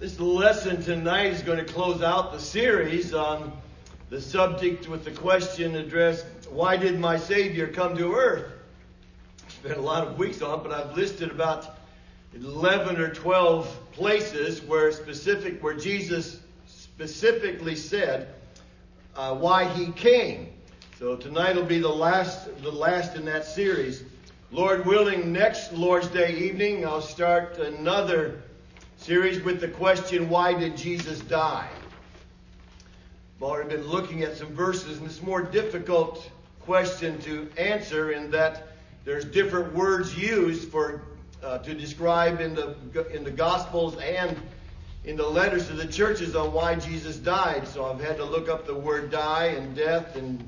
This lesson tonight is going to close out the series on the subject with the question addressed, why did my Savior come to earth? Spent a lot of weeks on it, but I've listed about 11 or 12 places where Jesus specifically said why he came. So tonight will be the last in that series. Lord willing, next Lord's Day evening, I'll start another series with the question, why did Jesus die? I've already been looking at some verses, and it's a more difficult question to answer in that there's different words used to describe in the Gospels and in the letters to the churches on why Jesus died. So I've had to look up the word die and death and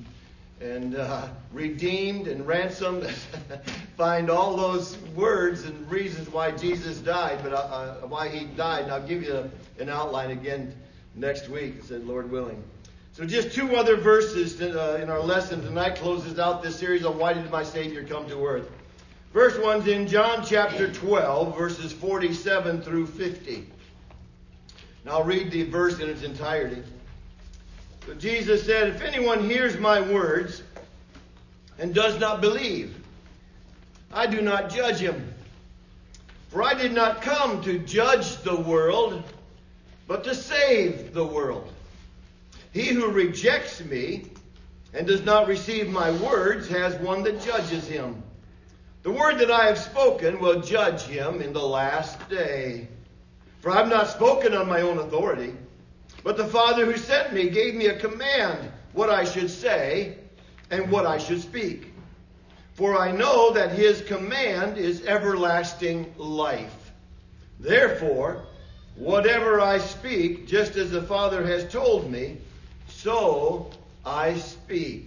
redeemed and ransomed, find all those words and reasons why Jesus died, but why he died. And I'll give you an outline again next week, said Lord willing. So just two other verses in our lesson tonight closes out this series on why did my Savior come to earth. First one's in John chapter 12, verses 47 through 50. And I'll read the verse in its entirety. So Jesus said, if anyone hears my words and does not believe, I do not judge him. For I did not come to judge the world, but to save the world. He who rejects me and does not receive my words has one that judges him. The word that I have spoken will judge him in the last day. For I have not spoken on my own authority, but the Father who sent me gave me a command what I should say and what I should speak. For I know that his command is everlasting life. Therefore, whatever I speak, just as the Father has told me, so I speak.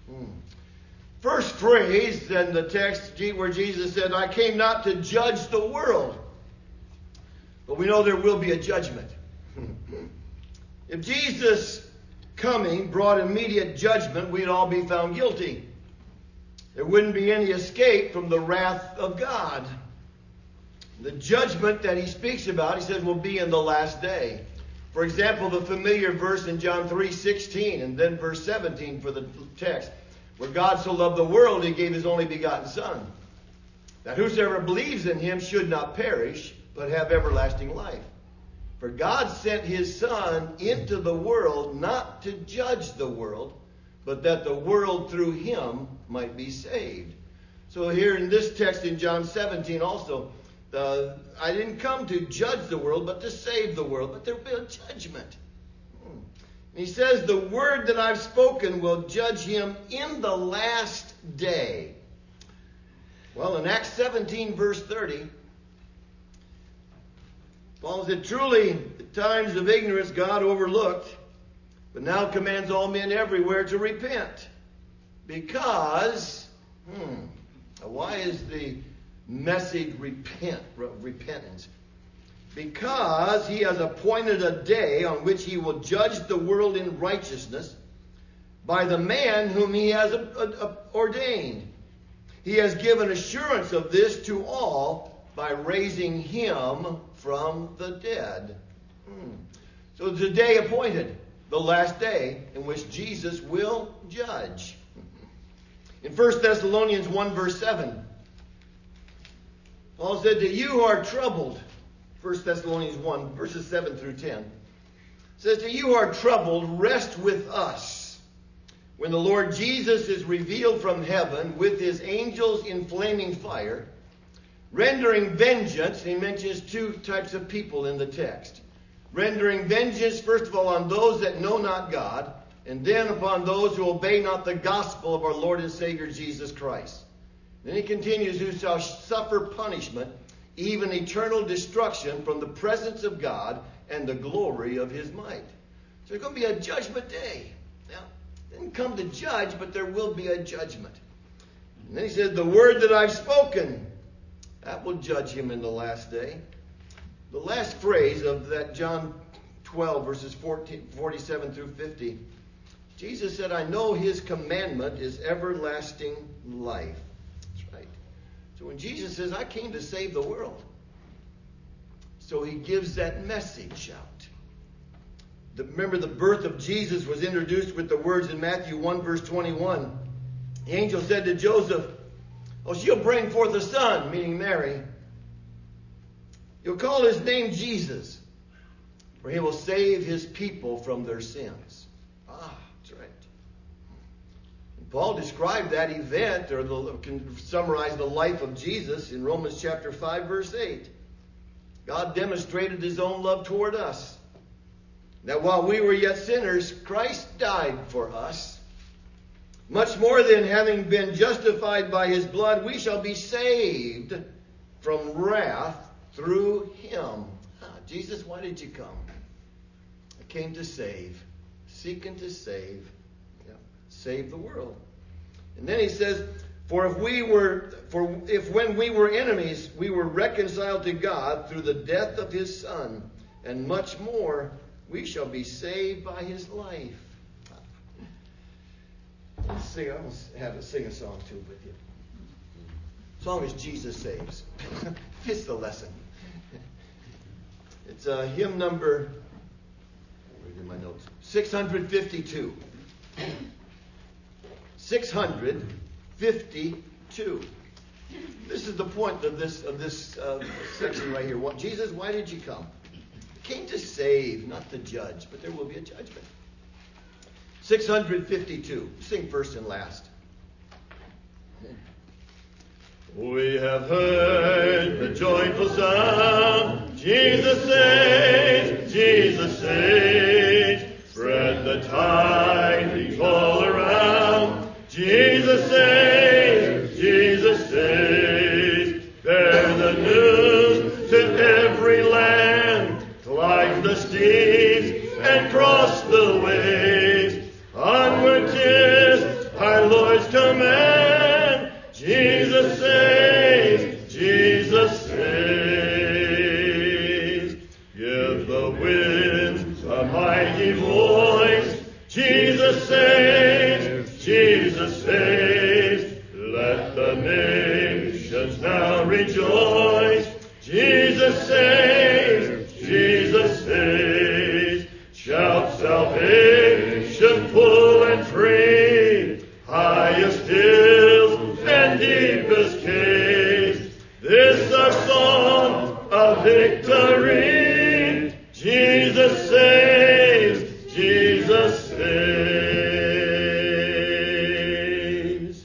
First phrase in the text where Jesus said, I came not to judge the world. But we know there will be a judgment. If Jesus' coming brought immediate judgment, we'd all be found guilty. There wouldn't be any escape from the wrath of God. The judgment that he speaks about, he says, will be in the last day. For example, the familiar verse in John 3:16 and then verse 17 for the text, where God so loved the world, he gave his only begotten Son, that whosoever believes in him should not perish, but have everlasting life. For God sent his Son into the world not to judge the world, but that the world through him might be saved. So here in this text in John 17 also, I didn't come to judge the world, but to save the world. But there will be a judgment. And he says, the word that I've spoken will judge him in the last day. Well, in Acts 17, verse 30, Paul said, truly, the times of ignorance God overlooked, but now commands all men everywhere to repent. Because, why is the message repentance? Because he has appointed a day on which he will judge the world in righteousness by the man whom he has ordained. He has given assurance of this to all by raising him from the dead. So the day appointed, the last day in which Jesus will judge. In 1 Thessalonians 1 verse 7, Paul said, to you who are troubled, 1 Thessalonians 1 verses 7 through 10, says, to you who are troubled, rest with us when the Lord Jesus is revealed from heaven with his angels in flaming fire, rendering vengeance. He mentions two types of people in the text. Rendering vengeance, first of all, on those that know not God, and then upon those who obey not the gospel of our Lord and Savior Jesus Christ. Then he continues, who shall suffer punishment, even eternal destruction from the presence of God and the glory of his might. So there's going to be a judgment day. Now, it didn't come to judge, but there will be a judgment. And then he says, the word that I've spoken, that will judge him in the last day. The last phrase of that John 12, verses 47 through 50, Jesus said, I know his commandment is everlasting life. That's right. So when Jesus says, I came to save the world, So he gives that message out. Remember, the birth of Jesus was introduced with the words in Matthew 1 verse 21. The angel said to Joseph, "Oh, she'll bring forth a son," meaning Mary. "You'll call his name Jesus, for he will save his people from their sins." That's right. And Paul described that event, or can summarize the life of Jesus in Romans chapter 5 verse 8. God demonstrated his own love toward us, that while we were yet sinners, Christ died for us. Much more than having been justified by his blood, we shall be saved from wrath through him. Jesus, why did you come? I came to save, seeking to save the world. And then he says, if when we were enemies, we were reconciled to God through the death of his Son, and much more, we shall be saved by his life. I'll have to sing a song too with you. As long as Jesus saves. It's the lesson. It's hymn number, where's in my notes? 652. 652. This is the point of this section right here. Jesus, why did you come? You came to save, not to judge, but there will be a judgment. 652. Sing first and last. We have heard the joyful sound. Jesus saves, Jesus saves. Spread the tidings all around. Jesus saves, Jesus saves. Bear the news to every land. Climb the steeds and cross the waves. Onward 'tis our Lord's command. Jesus saves, Jesus saves. Give the winds a mighty voice. Jesus saves, Jesus saves. Let the nations now rejoice. Jesus saves, Jesus saves. Shout salvation full and free. Highest hills and deepest caves. This our song of victory. Jesus saves, Jesus saves.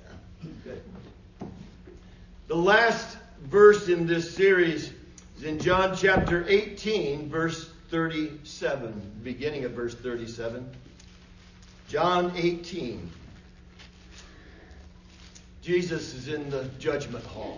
The last verse in this series is in John chapter 18, verse 37, beginning of verse 37. John 18. Jesus is in the judgment hall.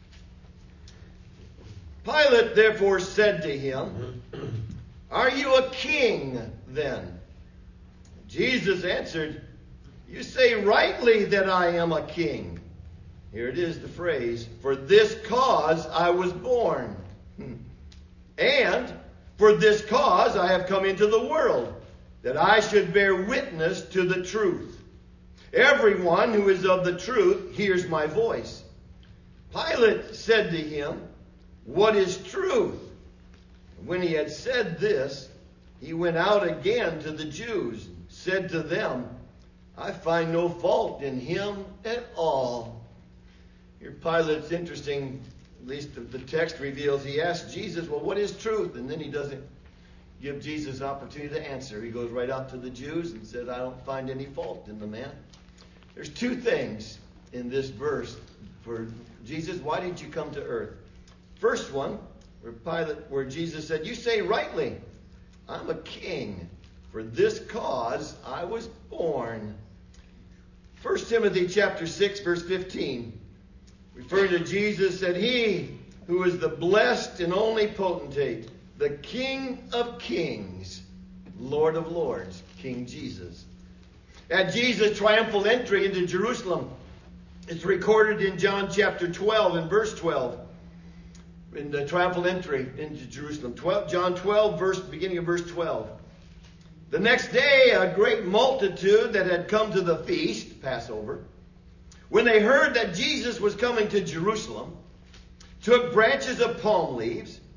Pilate therefore said to him, "Are you a king then?" Jesus answered, "You say rightly that I am a king." Here it is, the phrase, "For this cause I was born. And for this cause I have come into the world, that I should bear witness to the truth. Everyone who is of the truth hears my voice." Pilate said to him, "What is truth?" And when he had said this, he went out again to the Jews, and said to them, "I find no fault in him at all." Here Pilate's interesting, at least the text reveals, he asked Jesus, "Well, what is truth?" And then he doesn't give Jesus an opportunity to answer. He goes right out to the Jews and said, "I don't find any fault in the man." There's two things in this verse for Jesus. Why did you come to earth? First one, where Jesus said, "You say rightly, I'm a king. For this cause I was born." 1 Timothy chapter 6, verse 15, referring to Jesus, said, "He who is the blessed and only potentate, the King of kings, Lord of lords," King Jesus. At Jesus' triumphal entry into Jerusalem, it's recorded in John chapter 12 and verse 12. In the triumphal entry into Jerusalem. John 12, beginning of verse 12. "The next day, a great multitude that had come to the feast," Passover, "when they heard that Jesus was coming to Jerusalem, took branches of palm leaves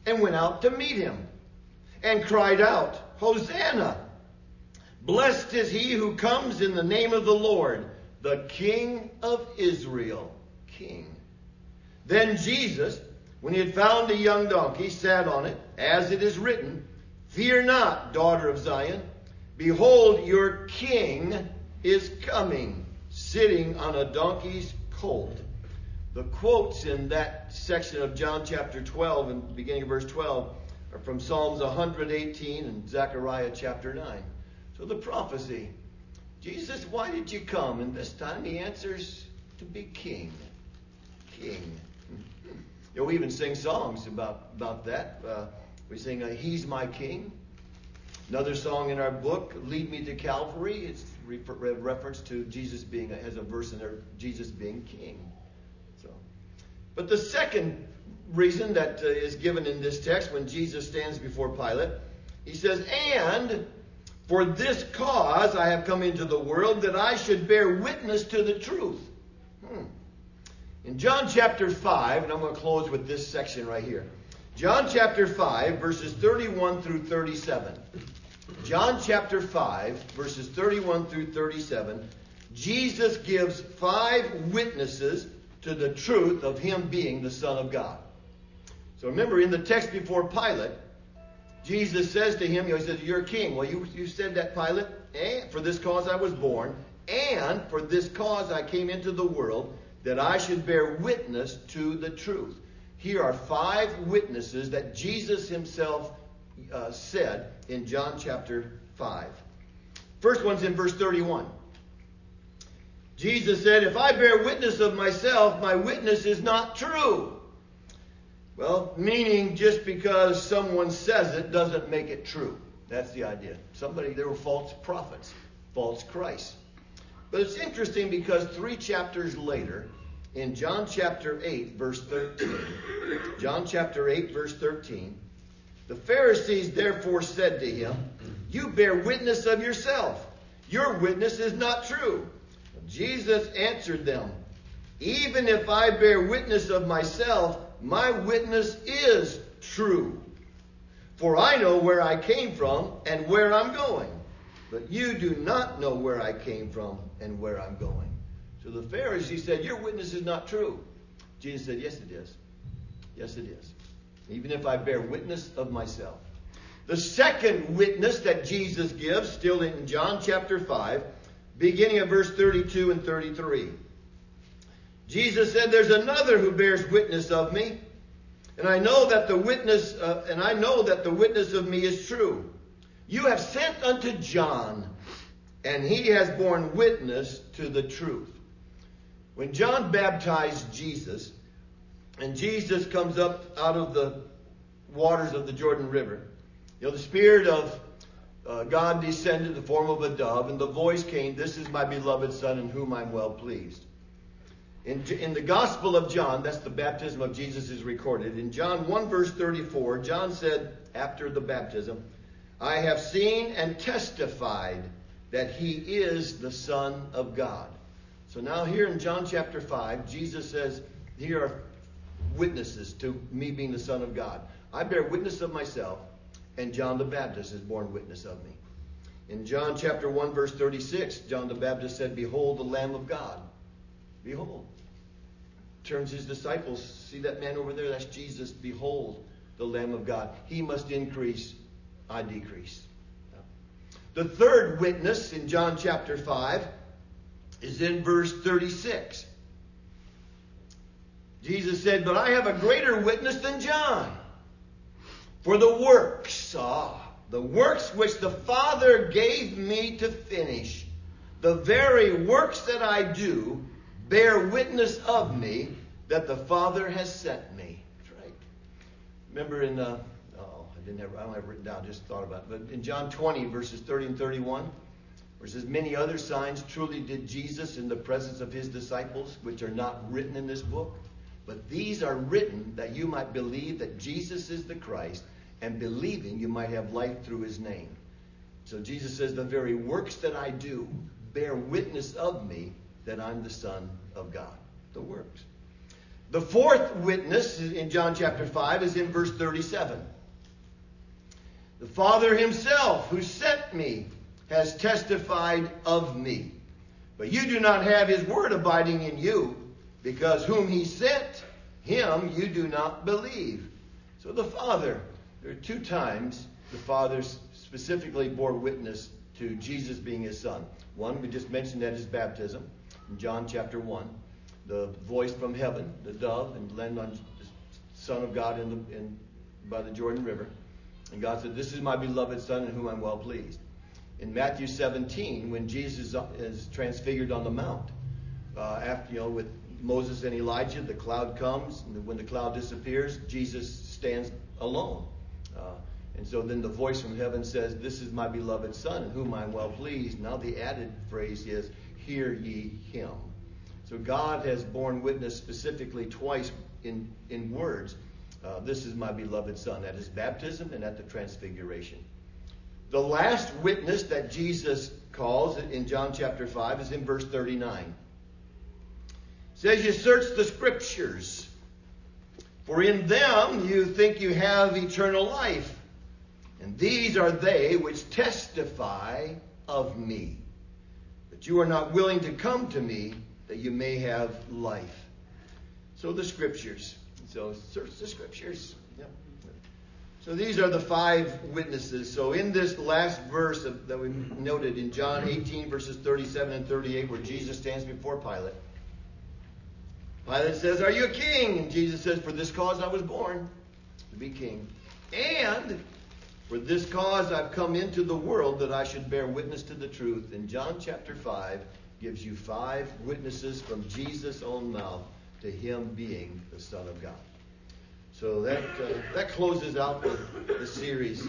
and went out to meet him, and cried out, Hosanna! Blessed is he who comes in the name of the Lord, the King of Israel. King. Then Jesus, when he had found a young donkey, sat on it, as it is written, Fear not, daughter of Zion. Behold, your king is coming, sitting on a donkey's colt. The quotes in that section of John chapter 12 and beginning of verse 12 are from Psalms 118 and Zechariah chapter 9. So the prophecy, Jesus, why did you come? And this time he answers, to be king. King. You know, we even sing songs about that. We sing, He's My King. Another song in our book, Lead Me to Calvary. It's reference to Jesus being, has a verse in there, Jesus being king. So, but the second reason that is given in this text when Jesus stands before Pilate, he says, And for this cause I have come into the world, that I should bear witness to the truth. In John chapter 5, and I'm going to close with this section right here. John chapter 5, verses 31 through 37. John chapter 5, verses 31 through 37. Jesus gives 5 witnesses to the truth of him being the Son of God. So remember, in the text before Pilate, Jesus says to him, he says, You're king. Well, you said that, Pilate. And for this cause I was born, and for this cause I came into the world, that I should bear witness to the truth. Here are 5 witnesses that Jesus himself said in John chapter 5. First one's in verse 31. Jesus said, If I bear witness of myself, my witness is not true. Well, meaning just because someone says it doesn't make it true. That's the idea. There were false prophets, false Christs. But it's interesting because 3 chapters later, in John chapter 8, verse 13, John chapter 8, verse 13, the Pharisees therefore said to him, You bear witness of yourself. Your witness is not true. Jesus answered them, Even if I bear witness of myself, my witness is true. For I know where I came from and where I'm going. But you do not know where I came from and where I'm going. So the Pharisees said, Your witness is not true. Jesus said, Yes, it is. Yes, it is. Even if I bear witness of myself. The second witness that Jesus gives, still in John chapter 5, beginning of verse 32 and 33. Jesus said, There's another who bears witness of me, and I know that the witness of me is true. You have sent unto John, and he has borne witness to the truth. When John baptized Jesus, and Jesus comes up out of the waters of the Jordan River, the Spirit of God descended in the form of a dove, and the voice came, This is my beloved Son, in whom I'm well pleased. In the Gospel of John, that's the baptism of Jesus is recorded. In John 1 verse 34, John said after the baptism, I have seen and testified that he is the Son of God. So now here in John chapter 5, Jesus says, here are witnesses to me being the Son of God. I bear witness of myself, and John the Baptist has borne witness of me. In John chapter 1 verse 36, John the Baptist said, Behold the Lamb of God. Behold. Turns his disciples, see that man over there? That's Jesus. Behold the Lamb of God. He must increase, I decrease. The third witness in John chapter 5 is in verse 36. Jesus said, But I have a greater witness than John. For the works which the Father gave me to finish, the very works that I do, bear witness of me that the Father has sent me. That's right. Remember in I don't have it written down, just thought about it. But in John 20, verses 30 and 31, where it says, Many other signs truly did Jesus in the presence of his disciples, which are not written in this book. But these are written that you might believe that Jesus is the Christ, and believing you might have life through his name. So Jesus says, the very works that I do bear witness of me that I'm the Son of God. The works. The fourth witness in John chapter 5 is in verse 37. The Father himself who sent me has testified of me. But you do not have his word abiding in you, because whom he sent, him you do not believe. So the Father, there are two times the Father specifically bore witness to Jesus being his Son. One, we just mentioned at his baptism in John chapter 1. The voice from heaven, the dove, and landed on the Son of God by the Jordan River. And God said, "This is my beloved Son in whom I'm well pleased." In Matthew 17, when Jesus is transfigured on the mount, with Moses and Elijah, the cloud comes, and when the cloud disappears, Jesus stands alone. And so then the voice from heaven says, "This is my beloved Son in whom I'm well pleased." Now the added phrase is, "Hear ye him." So God has borne witness specifically twice in words. This is my beloved Son, at his baptism and at the transfiguration. The last witness that Jesus calls in John chapter 5 is in verse 39. It says, "You search the Scriptures, for in them you think you have eternal life. And these are they which testify of me. But you are not willing to come to me, that you may have life." So the Scriptures. So search the Scriptures. Yep. So these are the five witnesses. So in this last verse that we noted in John 18, verses 37 and 38, where Jesus stands before Pilate, Pilate says, "Are you a king?" And Jesus says, "For this cause I was born, to be king. And for this cause I've come into the world, that I should bear witness to the truth." And John chapter 5 gives you five witnesses from Jesus' own mouth to him being the Son of God. So that closes out the series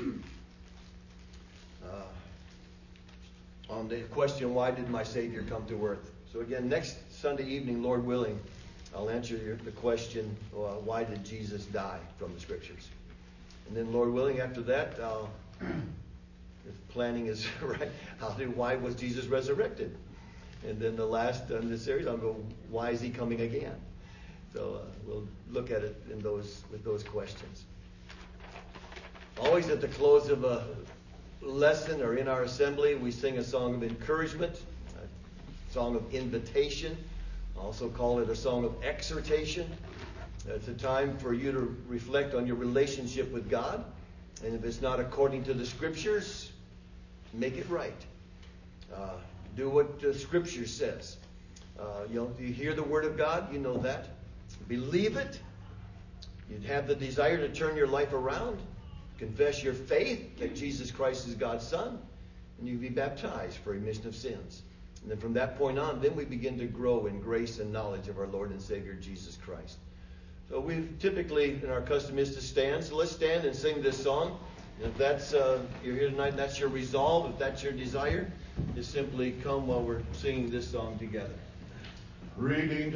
on the question, why did my Savior come to earth? So again, next Sunday evening, Lord willing, I'll answer the question, why did Jesus die, from the Scriptures. And then, Lord willing, after that, if planning is right, why was Jesus resurrected? And then the last in this series, I'll go, why is he coming again? So we'll look at it with those questions. Always at the close of a lesson or in our assembly, we sing a song of encouragement, a song of invitation. I also call it a song of exhortation. It's a time for you to reflect on your relationship with God. And if it's not according to the Scriptures, make it right. Do what the Scripture says. You hear the Word of God, you know that. Believe it. You'd have the desire to turn your life around. Confess your faith that Jesus Christ is God's Son. And you be baptized for remission of sins. And then from that point on, then we begin to grow in grace and knowledge of our Lord and Savior Jesus Christ. So we've typically, our custom is to stand. So let's stand and sing this song. And if that's you're here tonight and that's your resolve, if that's your desire, just simply come while we're singing this song together. Reading